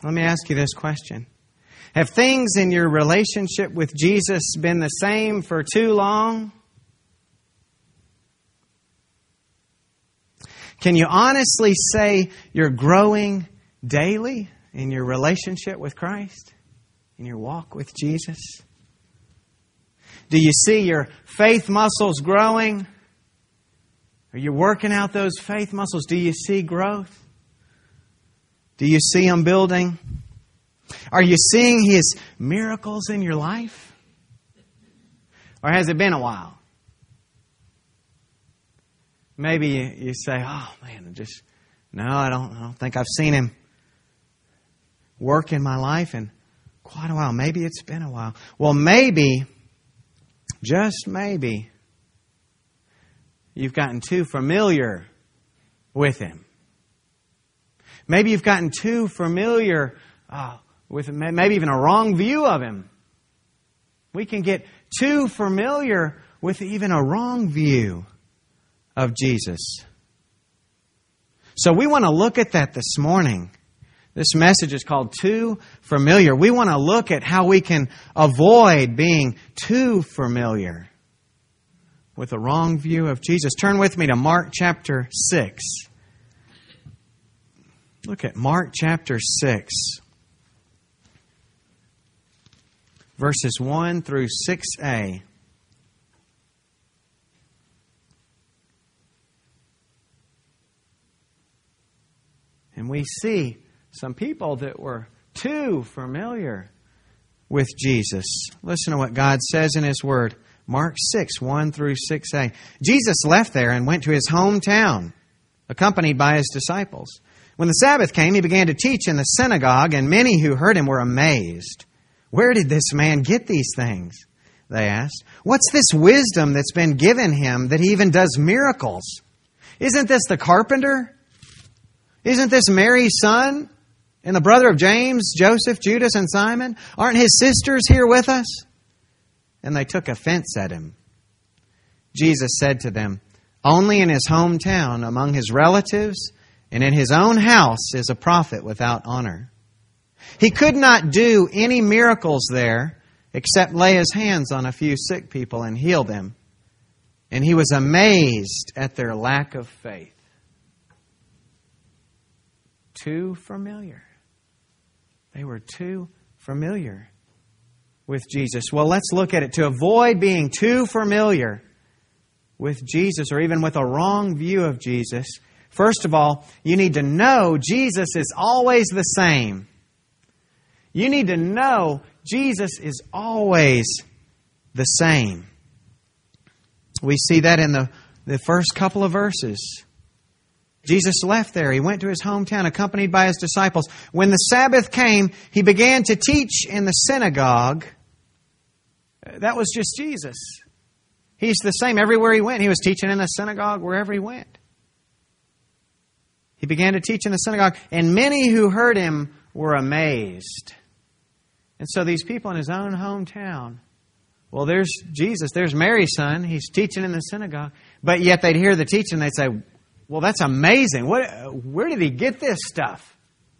Let me ask you this question. Have things in your relationship with Jesus been the same for too long? Can you honestly say you're growing daily in your relationship with Christ? In your walk with Jesus? Do you see your faith muscles growing? Are you working out those faith muscles? Do you see growth? Do you see them building? Are you seeing His miracles in your life? Or has it been a while? Maybe you say, oh man, I don't think I've seen Him work in my life in quite a while. Maybe it's been a while. Well, maybe, just maybe, you've gotten too familiar with Him. Maybe you've gotten too familiar with maybe even a wrong view of Him. We can get too familiar with even a wrong view of Jesus. So we want to look at that this morning. This message is called Too Familiar. We want to look at how we can avoid being too familiar with a wrong view of Jesus. Turn with me to Mark chapter 6. Look at Mark chapter 6. Verses 1 through 6a. And we see some people that were too familiar with Jesus. Listen to what God says in His Word. Mark 6, 1 through 6a. Jesus left there and went to His hometown, accompanied by His disciples. When the Sabbath came, He began to teach in the synagogue, and many who heard Him were amazed. Where did this man get these things? They asked. What's this wisdom that's been given Him that He even does miracles? Isn't this the carpenter? Isn't this Mary's son? And the brother of James, Joseph, Judas, and Simon? Aren't his sisters here with us? And they took offense at Him. Jesus said to them, only in his hometown, among his relatives, and in his own house is a prophet without honor. He could not do any miracles there except lay His hands on a few sick people and heal them. And He was amazed at their lack of faith. Too familiar. They were too familiar with Jesus. Well, let's look at it. To avoid being too familiar with Jesus, or even with a wrong view of Jesus, first of all, you need to know Jesus is always the same. You need to know Jesus is always the same. We see that in the first couple of verses. Jesus left there. He went to His hometown, accompanied by His disciples. When the Sabbath came, He began to teach in the synagogue. That was just Jesus. He's the same everywhere He went. He was teaching in the synagogue wherever He went. He began to teach in the synagogue, and many who heard Him were amazed. And so these people in His own hometown, well, there's Jesus, there's Mary's son, He's teaching in the synagogue, but yet they'd hear the teaching, they'd say, well, that's amazing. Where did He get this stuff?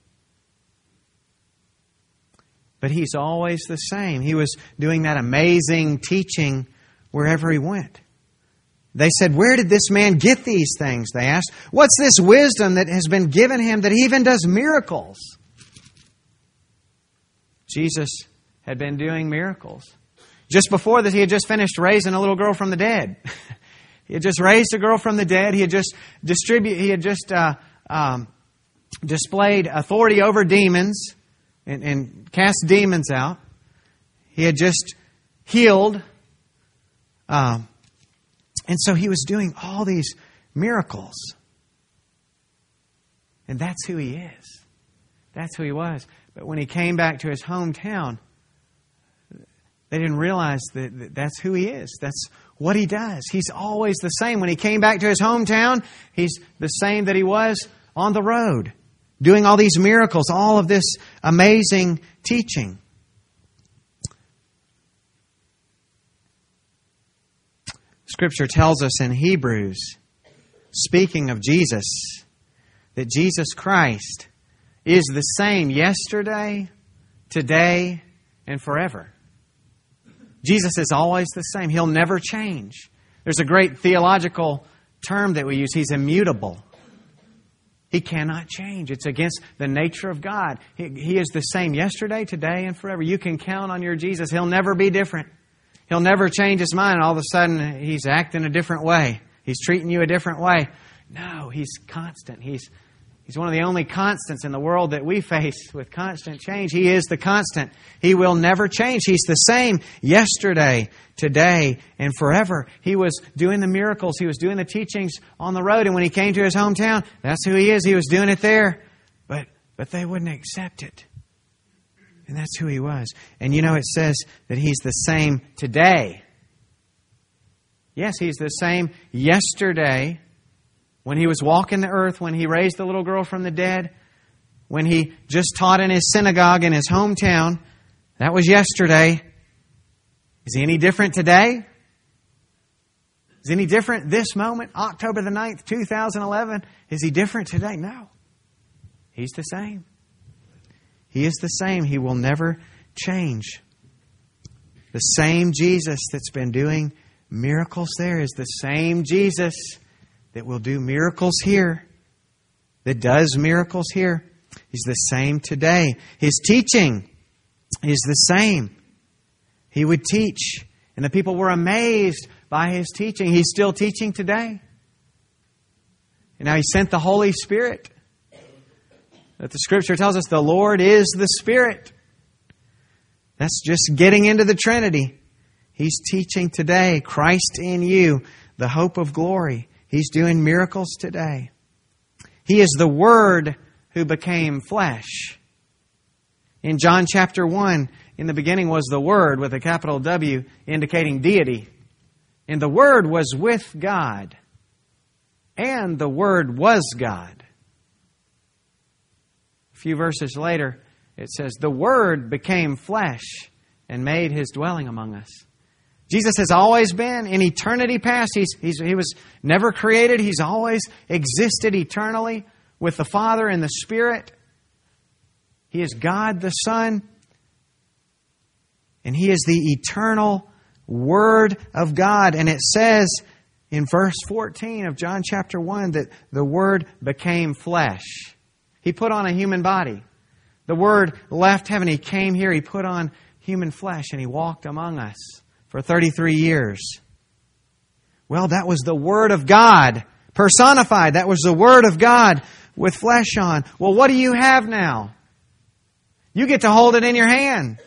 But He's always the same. He was doing that amazing teaching wherever He went. They said, where did this man get these things? They asked. What's this wisdom that has been given Him that He even does miracles? Jesus had been doing miracles. Just before this, He had just finished raising a little girl from the dead. He had just raised a girl from the dead. He had just displayed authority over demons and cast demons out. He had just healed. And so He was doing all these miracles. And that's who He is. That's who He was. But when He came back to His hometown, they didn't realize that that's who He is. That's what He does. He's always the same. When He came back to His hometown, He's the same that He was on the road, doing all these miracles, all of this amazing teaching. Scripture tells us in Hebrews, speaking of Jesus, that Jesus Christ is the same yesterday, today, and forever. Jesus is always the same. He'll never change. There's a great theological term that we use. He's immutable. He cannot change. It's against the nature of God. He is the same yesterday, today, and forever. You can count on your Jesus. He'll never be different. He'll never change His mind and all of a sudden He's acting a different way. He's treating you a different way. No, He's constant. He's one of the only constants in the world that we face with constant change. He is the constant. He will never change. He's the same yesterday, today, and forever. He was doing the miracles. He was doing the teachings on the road. And when He came to His hometown, that's who He is. He was doing it there. But they wouldn't accept it. And that's who He was. And you know, it says that He's the same today. Yes, He's the same yesterday, when He was walking the earth, when He raised the little girl from the dead, when He just taught in His synagogue in His hometown. That was yesterday. Is He any different today? Is He any different this moment, October the 9th, 2011? Is He different today? No. He's the same. He is the same. He will never change. The same Jesus that's been doing miracles there is the same Jesus that will do miracles here, that does miracles here. He's the same today. His teaching is the same. He would teach, and the people were amazed by His teaching. He's still teaching today. And now He sent the Holy Spirit. That the Scripture tells us the Lord is the Spirit. That's just getting into the Trinity. He's teaching today. Christ in you, the hope of glory. He's doing miracles today. He is the Word who became flesh. In John chapter 1, in the beginning was the Word with a capital W, indicating deity. And the Word was with God. And the Word was God. A few verses later, it says, the Word became flesh and made His dwelling among us. Jesus has always been in eternity past. He was never created. He's always existed eternally with the Father and the Spirit. He is God the Son. And He is the eternal Word of God. And it says in verse 14 of John chapter 1 that the Word became flesh. He put on a human body. The Word left heaven. He came here. He put on human flesh and He walked among us for 33 years. Well, that was the Word of God personified. That was the Word of God with flesh on. Well, what do you have now? You get to hold it in your hand.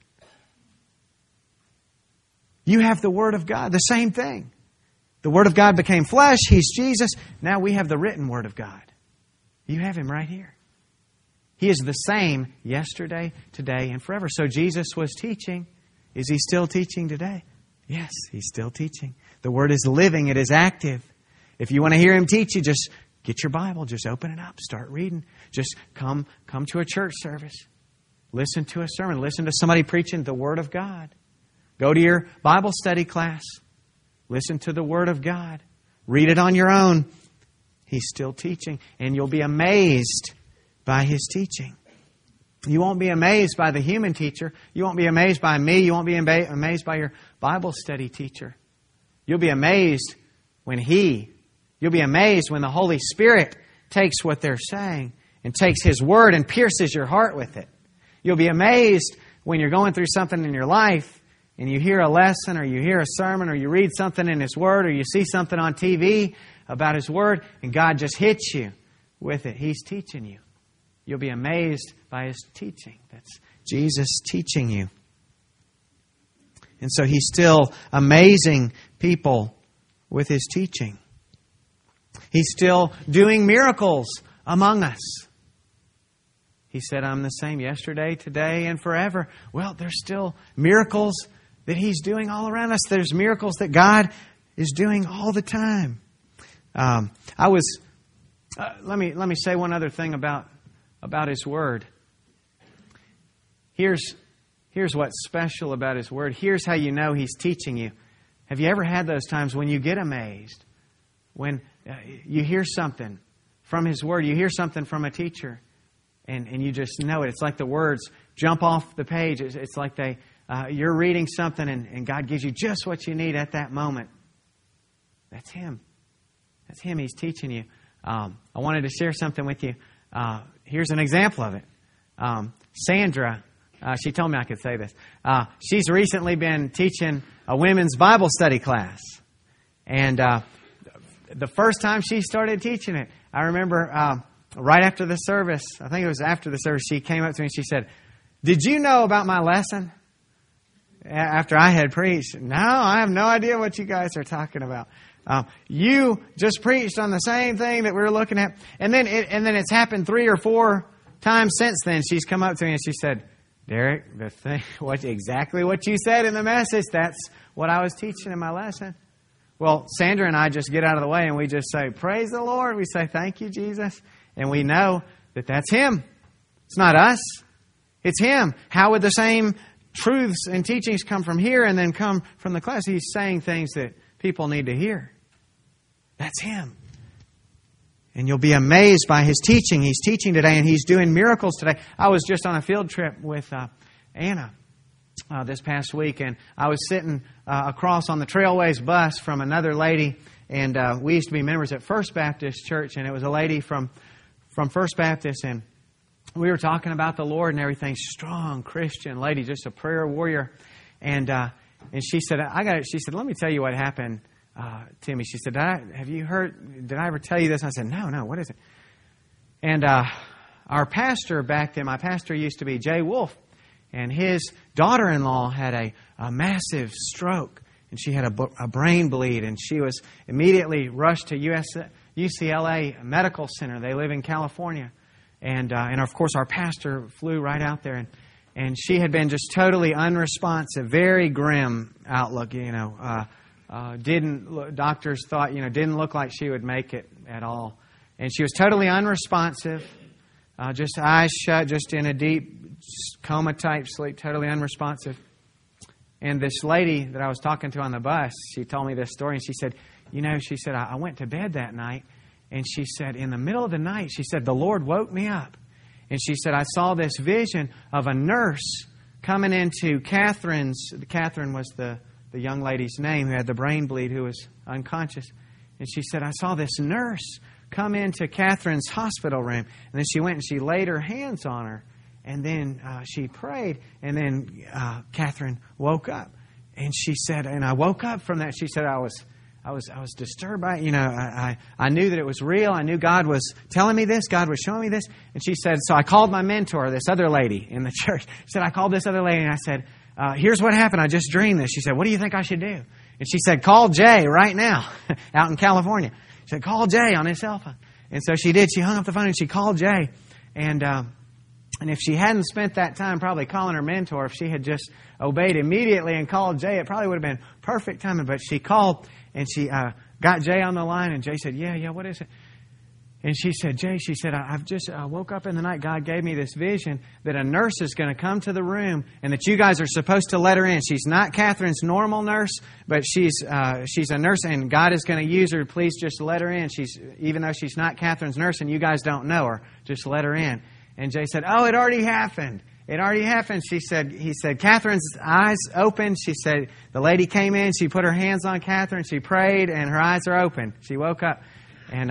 You have the Word of God, the same thing. The Word of God became flesh. He's Jesus. Now we have the written Word of God. You have Him right here. He is the same yesterday, today, and forever. So Jesus was teaching. Is He still teaching today? Yes, He's still teaching. The Word is living. It is active. If you want to hear Him teach, you just get your Bible. Just open it up. Start reading. Just come to a church service. Listen to a sermon. Listen to somebody preaching the Word of God. Go to your Bible study class. Listen to the Word of God. Read it on your own. He's still teaching. And you'll be amazed by His teaching. You won't be amazed by the human teacher. You won't be amazed by me. You won't be amazed by your Bible study teacher. You'll be amazed when you'll be amazed when the Holy Spirit takes what they're saying and takes His Word and pierces your heart with it. You'll be amazed when you're going through something in your life and you hear a lesson or you hear a sermon or you read something in His Word or you see something on TV about His Word and God just hits you with it. He's teaching you. You'll be amazed by His teaching. That's Jesus teaching you. And so He's still amazing people with His teaching. He's still doing miracles among us. He said, I'm the same yesterday, today, and forever. Well, there's still miracles that He's doing all around us. There's miracles that God is doing all the time. Let me say one other thing about His Word. Here's what's special about His Word. Here's how you know He's teaching you. Have you ever had those times when you get amazed? When you hear something from His Word, you hear something from a teacher, and you just know it. It's like the words jump off the page. It's like you're reading something and God gives you just what you need at that moment. That's Him. That's Him. He's teaching you. I wanted to share something with you. Here's an example of it. Sandra, she told me I could say this. She's recently been teaching a women's Bible study class. And the first time she started teaching it, I remember right after the service, I think it was after the service, she came up to me and she said, "Did you know about my lesson?" After I had preached. "No, I have no idea what you guys are talking about. You just preached on the same thing that we were looking at." And then it's happened 3 or 4 times since then. She's come up to me and she said, "Derek, exactly what you said in the message, that's what I was teaching in my lesson." Well, Sandra and I just get out of the way and we just say, "Praise the Lord." We say, "Thank you, Jesus." And we know that that's Him. It's not us. It's Him. How would the same truths and teachings come from here and then come from the class? He's saying things that people need to hear. That's Him. And you'll be amazed by His teaching. He's teaching today and He's doing miracles today. I was just on a field trip with Anna this past week, and I was sitting across on the Trailways bus from another lady, and we used to be members at First Baptist Church, and it was a lady from First Baptist, and we were talking about the Lord and everything. Strong Christian lady, just a prayer warrior, and she said, She said, "Let me tell you what happened to me." She said, "Have you heard? Did I ever tell you this?" And I said, "No. What is it?" And our pastor back then, my pastor used to be Jay Wolf, and his daughter-in-law had a massive stroke, and she had a brain bleed, and she was immediately rushed to UCLA Medical Center. They live in California. And of course, our pastor flew right out there, and she had been just totally unresponsive, very grim outlook. Doctors thought didn't look like she would make it at all, and she was totally unresponsive, just eyes shut, just in a deep coma type sleep, totally unresponsive. And this lady that I was talking to on the bus, she told me this story, and she said, she said, I went to bed that night. And she said, in the middle of the night, she said, the Lord woke me up. And she said, I saw this vision of a nurse coming into Catherine's. Catherine was the young lady's name who had the brain bleed, who was unconscious. And she said, I saw this nurse come into Catherine's hospital room. And then she went and she laid her hands on her. And then she prayed. And then Catherine woke up. And she said, and I woke up from that. She said, I was disturbed by it. I knew that it was real. I knew God was telling me this. God was showing me this. And she said, so I called my mentor, this other lady in the church. She said, I called this other lady and I said, here's what happened. I just dreamed this. She said, what do you think I should do? And she said, call Jay right now out in California. She said, call Jay on his cell phone. And so she did. She hung up the phone and she called Jay. And if she hadn't spent that time probably calling her mentor, if she had just obeyed immediately and called Jay, it probably would have been perfect timing. But she called and she got Jay on the line, and Jay said, yeah, what is it? And she said, Jay, she said, I've just woke up in the night. God gave me this vision that a nurse is going to come to the room and that you guys are supposed to let her in. She's not Catherine's normal nurse, but she's a nurse, and God is going to use her. Please just let her in. Even though she's not Catherine's nurse and you guys don't know her, just let her in. And Jay said, oh, it already happened. It already happened. He said, Catherine's eyes opened. She said, the lady came in. She put her hands on Catherine. She prayed, and her eyes are open. She woke up, and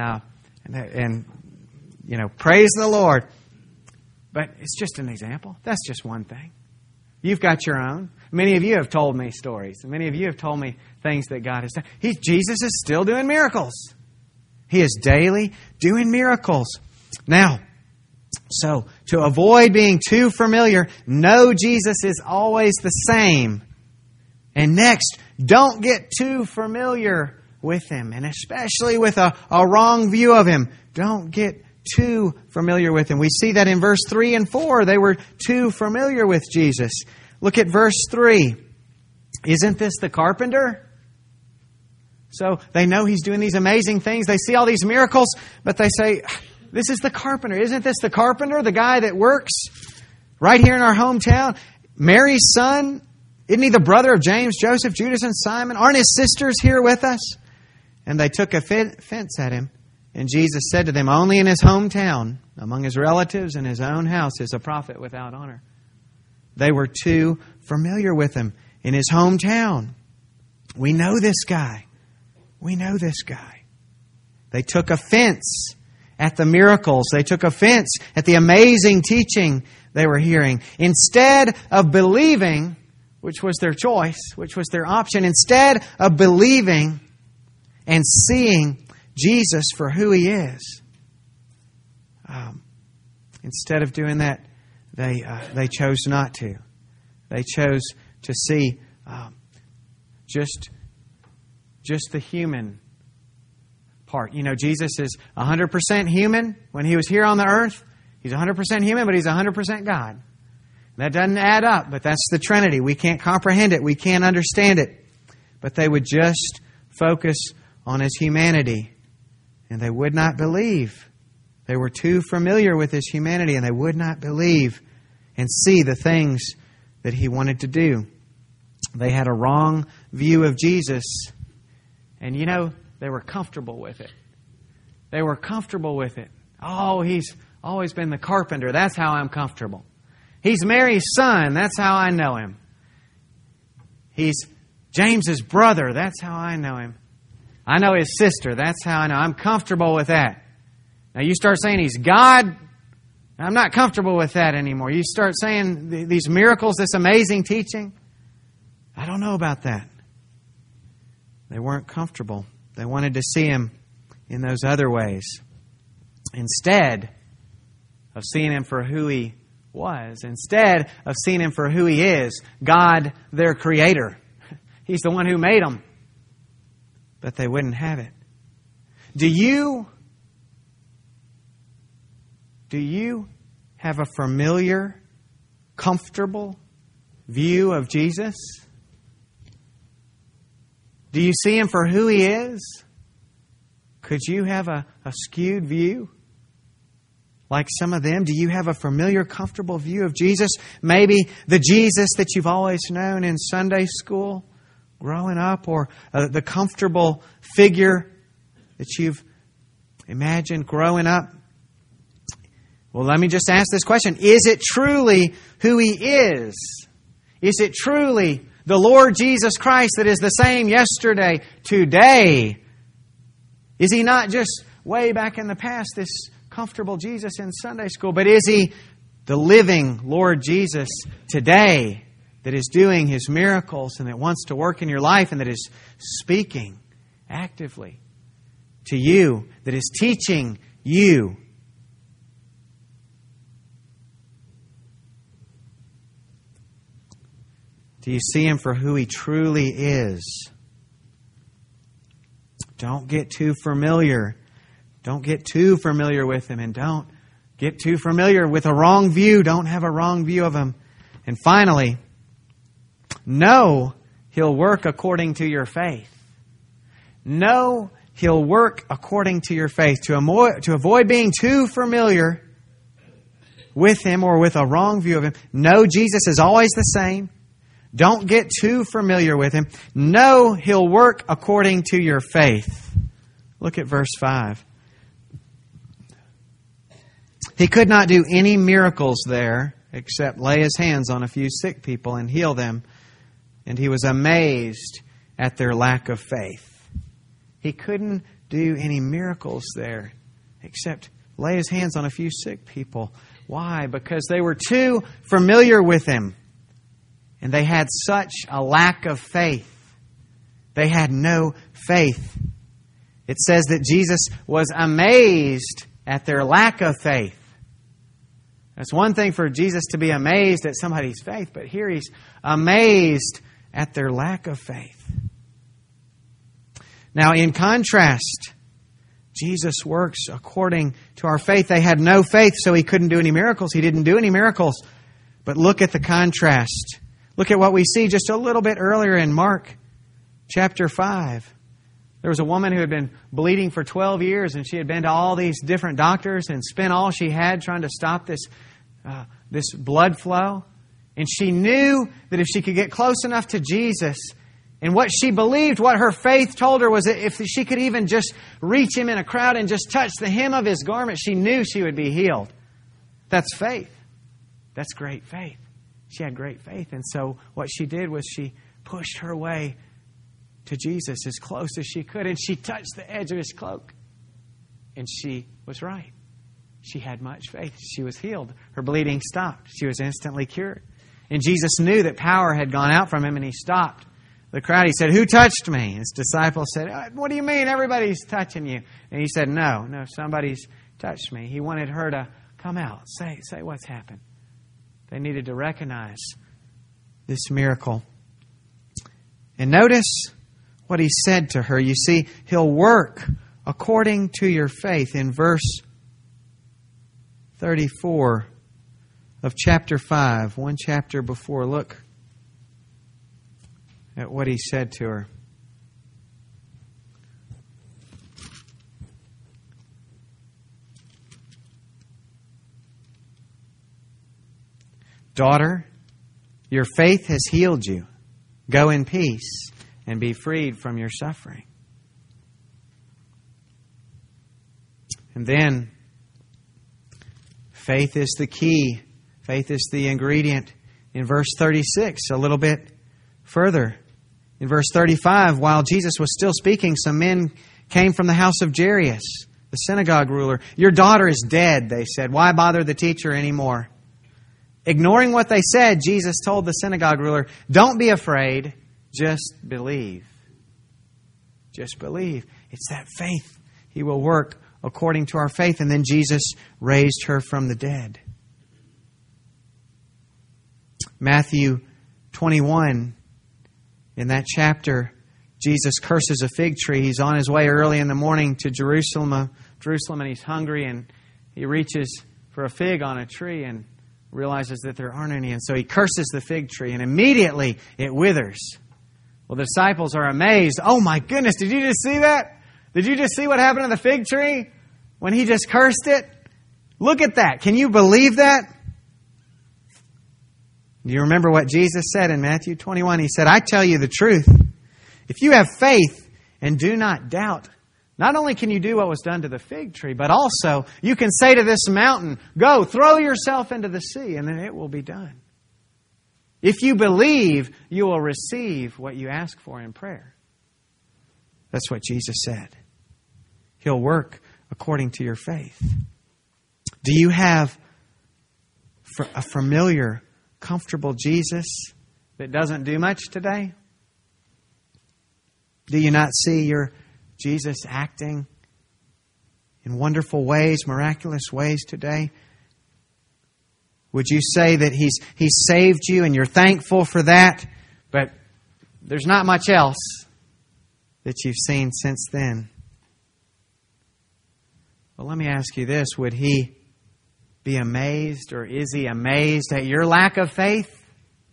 praise the Lord. But it's just an example. That's just one thing. You've got your own. Many of you have told me stories. Many of you have told me things that God has done. Jesus is still doing miracles. He is daily doing miracles. Now, so, to avoid being too familiar, know Jesus is always the same. And next, don't get too familiar with Him. And especially with a wrong view of Him. Don't get too familiar with Him. We see that in verse 3 and 4. They were too familiar with Jesus. Look at verse 3. Isn't this the carpenter? So, they know He's doing these amazing things. They see all these miracles, but they say, this is the carpenter. Isn't this the carpenter, the guy that works right here in our hometown? Mary's son? Isn't he the brother of James, Joseph, Judas, and Simon? Aren't his sisters here with us? And they took offense at Him. And Jesus said to them, only in his hometown, among his relatives and his own house, is a prophet without honor. They were too familiar with him in his hometown. We know this guy. We know this guy. They took offense at the miracles. They took offense at the amazing teaching they were hearing. Instead of believing, which was their choice, which was their option, instead of believing and seeing Jesus for who He is, instead of doing that, they chose not to. They chose to see just the human part. You know, Jesus is 100% human when He was here on the earth. He's 100% human, but He's 100% God. That doesn't add up, but that's the Trinity. We can't comprehend it. We can't understand it. But they would just focus on His humanity, and they would not believe. They were too familiar with His humanity, and they would not believe and see the things that He wanted to do. They had a wrong view of Jesus, and you know, they were comfortable with it. They were comfortable with it. Oh, He's always been the carpenter. That's how I'm comfortable. He's Mary's son. That's how I know Him. He's James's brother. That's how I know Him. I know His sister. That's how I know. I'm comfortable with that. Now you start saying He's God, I'm not comfortable with that anymore. You start saying these miracles, this amazing teaching, I don't know about that. They weren't comfortable. They wanted to see Him in those other ways. Instead of seeing Him for who He was, instead of seeing Him for who He is, God, their Creator. He's the one who made them. But they wouldn't have it. Do you have a familiar, comfortable view of Jesus? Do you see Him for who He is? Could you have a skewed view? Like some of them, do you have a familiar, comfortable view of Jesus? Maybe the Jesus that you've always known in Sunday school, growing up, or the comfortable figure that you've imagined growing up. Well, let me just ask this question. Is it truly who He is? Is it truly the Lord Jesus Christ that is the same yesterday, today? Is He not just way back in the past, this comfortable Jesus in Sunday school, but is He the living Lord Jesus today that is doing His miracles and that wants to work in your life and that is speaking actively to you, that is teaching you? Do you see Him for who He truly is? Don't get too familiar. Don't get too familiar with Him, and don't get too familiar with a wrong view. Don't have a wrong view of Him. And finally, know He'll work according to your faith. Know He'll work according to your faith. To avoid being too familiar with Him or with a wrong view of Him, know Jesus is always the same. Don't get too familiar with Him. Know He'll work according to your faith. Look at verse 5. He could not do any miracles there except lay His hands on a few sick people and heal them. And He was amazed at their lack of faith. He couldn't do any miracles there except lay His hands on a few sick people. Why? Because they were too familiar with Him. And they had such a lack of faith. They had no faith. It says that Jesus was amazed at their lack of faith. It's one thing for Jesus to be amazed at somebody's faith, but here He's amazed at their lack of faith. Now, in contrast, Jesus works according to our faith. They had no faith, so He couldn't do any miracles. He didn't do any miracles. But look at the contrast. Look at what we see just a little bit earlier in Mark chapter 5. There was a woman who had been bleeding for 12 years, and she had been to all these different doctors and spent all she had trying to stop this blood flow. And she knew that if she could get close enough to Jesus And what she believed, what her faith told her, was that if she could even just reach Him in a crowd and just touch the hem of His garment, she knew she would be healed. That's faith. That's great faith. She had great faith. And so what she did was she pushed her way to Jesus as close as she could. And she touched the edge of His cloak. And she was right. She had much faith. She was healed. Her bleeding stopped. She was instantly cured. And Jesus knew that power had gone out from Him, and He stopped the crowd. He said, "Who touched me?" His disciples said, "What do you mean everybody's touching you?" And He said, No, somebody's touched me. He wanted her to come out. Say what's happened. They needed to recognize this miracle. And notice what He said to her. You see, He'll work according to your faith. In verse 34 of chapter 5, one chapter before, look at what He said to her. "Daughter, your faith has healed you. Go in peace and be freed from your suffering." And then, faith is the key. Faith is the ingredient. In verse 36, a little bit further. In verse 35, while Jesus was still speaking, some men came from the house of Jairus, the synagogue ruler. "Your daughter is dead," they said. "Why bother the teacher anymore?" Ignoring what they said, Jesus told the synagogue ruler, "Don't be afraid, just believe." Just believe. It's that faith. He will work according to our faith. And then Jesus raised her from the dead. Matthew 21, in that chapter, Jesus curses a fig tree. He's on his way early in the morning to Jerusalem, and he's hungry, and he reaches for a fig on a tree and realizes that there aren't any. And so he curses the fig tree, and immediately it withers. Well, the disciples are amazed. "Oh my goodness, did you just see that? Did you just see what happened to the fig tree when he just cursed it? Look at that. Can you believe that?" Do you remember what Jesus said in Matthew 21? He said, "I tell you the truth. If you have faith and do not doubt, not only can you do what was done to the fig tree, but also you can say to this mountain, 'Go, throw yourself into the sea,' and then it will be done." If you believe, you will receive what you ask for in prayer. That's what Jesus said. He'll work according to your faith. Do you have a familiar, comfortable Jesus that doesn't do much today? Do you not see your Jesus acting in wonderful ways, miraculous ways today? Would you say that He's saved you and you're thankful for that, but there's not much else that you've seen since then? Well, let me ask you this. Would He be amazed, or is He amazed at your lack of faith?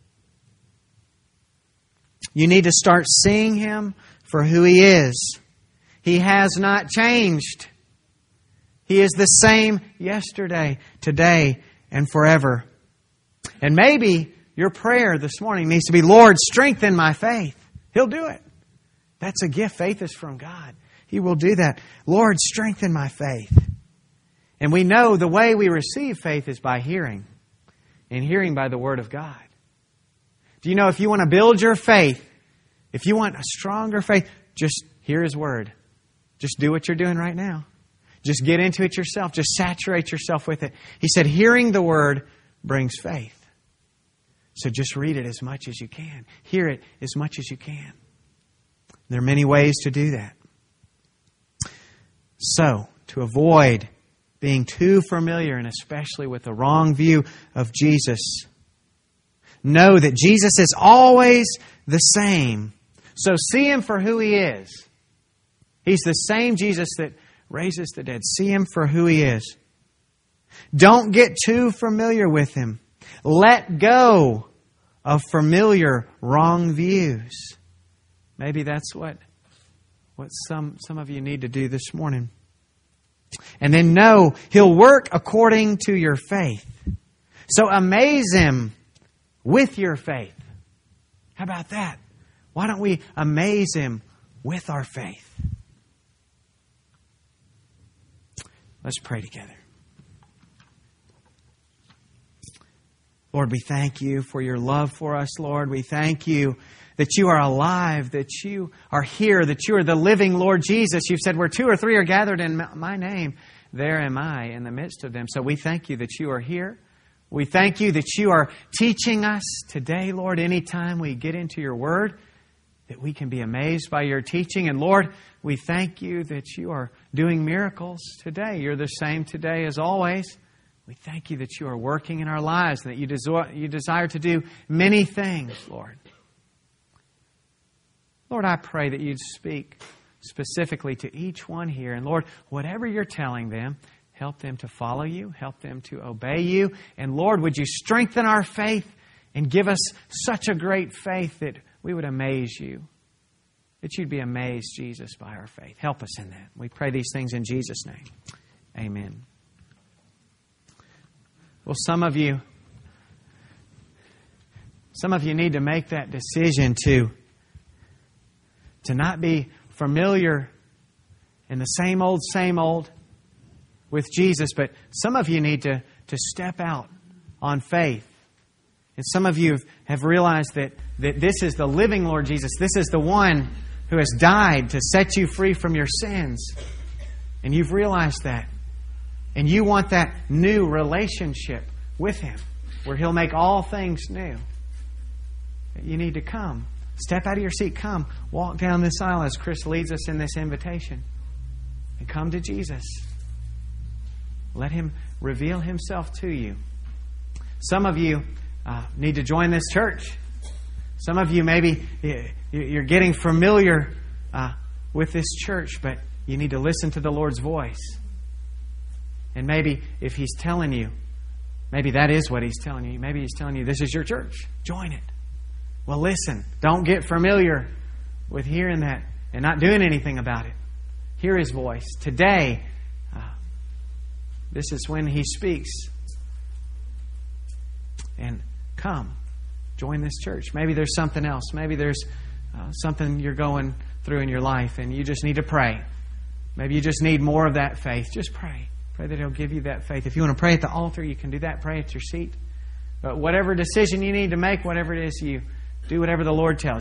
You need to start seeing Him for who He is. He has not changed. He is the same yesterday, today, and forever. And maybe your prayer this morning needs to be, "Lord, strengthen my faith." He'll do it. That's a gift. Faith is from God. He will do that. "Lord, strengthen my faith." And we know the way we receive faith is by hearing, and hearing by the Word of God. Do you know, if you want to build your faith, if you want a stronger faith, just hear His Word. Just do what you're doing right now. Just get into it yourself. Just saturate yourself with it. He said, hearing the Word brings faith. So just read it as much as you can. Hear it as much as you can. There are many ways to do that. So, to avoid being too familiar, and especially with the wrong view of Jesus, know that Jesus is always the same. So see Him for who He is. He's the same Jesus that raises the dead. See Him for who He is. Don't get too familiar with Him. Let go of familiar wrong views. Maybe that's what some of you need to do this morning. And then know He'll work according to your faith. So amaze Him with your faith. How about that? Why don't we amaze Him with our faith? Let's pray together. Lord, we thank You for Your love for us, Lord. We thank You that You are alive, that You are here, that You are the living Lord Jesus. You've said where 2 or 3 are gathered in My name, there am I in the midst of them. So we thank You that You are here. We thank You that You are teaching us today, Lord, anytime we get into Your Word, that we can be amazed by Your teaching. And Lord, we thank You that You are doing miracles today. You're the same today as always. We thank You that You are working in our lives and that You desire to do many things, Lord. Lord, I pray that You'd speak specifically to each one here. And Lord, whatever You're telling them, help them to follow You, help them to obey You. And Lord, would You strengthen our faith and give us such a great faith that we would amaze You, that You'd be amazed, Jesus, by our faith. Help us in that. We pray these things in Jesus' name. Amen. Well, some of you need to make that decision to not be familiar in the same old with Jesus, but some of you need to step out on faith. And some of you have realized that this is the living Lord Jesus. This is the one who has died to set you free from your sins. And you've realized that. And you want that new relationship with Him, where He'll make all things new. You need to come. Step out of your seat. Come. Walk down this aisle as Chris leads us in this invitation. And come to Jesus. Let Him reveal Himself to you. Some of you need to join this church. Some of you, maybe you're getting familiar with this church, but you need to listen to the Lord's voice. And maybe if He's telling you, maybe that is what He's telling you. Maybe He's telling you this is your church. Join it. Well, listen. Don't get familiar with hearing that and not doing anything about it. Hear His voice. Today, this is when He speaks. And come. Join this church. Maybe there's something else. Maybe there's something you're going through in your life and you just need to pray. Maybe you just need more of that faith. Just pray. Pray that He'll give you that faith. If you want to pray at the altar, you can do that. Pray at your seat. But whatever decision you need to make, whatever it is, you do whatever the Lord tells you.